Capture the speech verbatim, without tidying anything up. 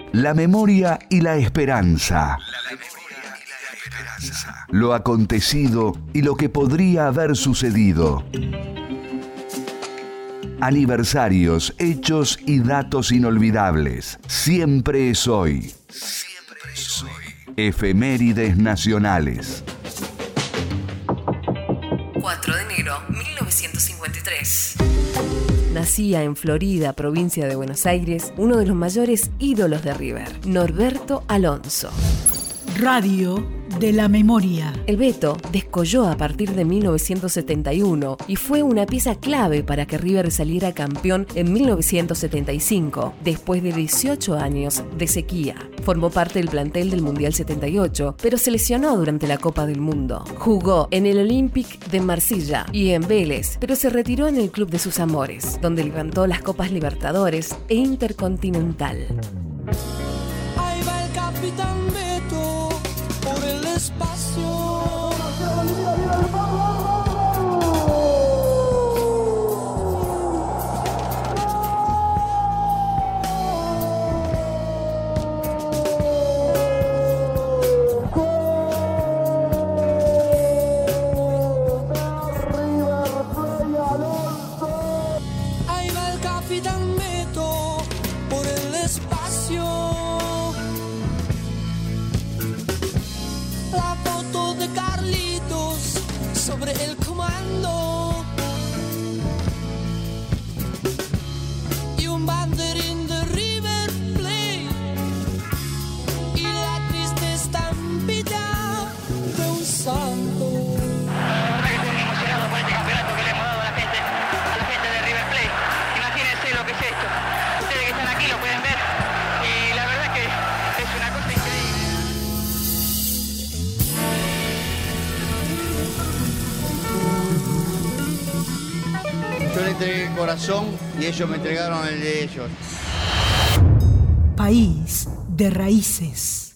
La memoria y la esperanza. Lo acontecido y lo que podría haber sucedido. Aniversarios, hechos y datos inolvidables. Siempre es hoy. Siempre es hoy. Efemérides nacionales. cuatro de enero de mil novecientos cincuenta y tres. Nacía en Florida, provincia de Buenos Aires, uno de los mayores ídolos de River, Norberto Alonso. Radio de la memoria. El Beto descolló a partir de mil novecientos setenta y uno y fue una pieza clave para que River saliera campeón en mil novecientos setenta y cinco, después de dieciocho años de sequía. Formó parte del plantel del Mundial setenta y ocho, pero se lesionó durante la Copa del Mundo. Jugó en el Olympique de Marsella y en Vélez, pero se retiró en el club de sus amores, donde levantó las Copas Libertadores e Intercontinental. Ahí va el capitán Beto por el espacio. Ahí va el capitán Beto por el espacio. La foto de Carlitos sobre el comando y un banderín de River Plate y la triste estampita de un santo. La verdad que estoy muy emocionado por este campeonato que le hemos dado a la gente, a la gente de River Plate. Imagínense lo que es esto. Ustedes que están aquí lo pueden ver y la verdad que es una cosa increíble. Yo le entregué el corazón y ellos me entregaron el de ellos. País de raíces.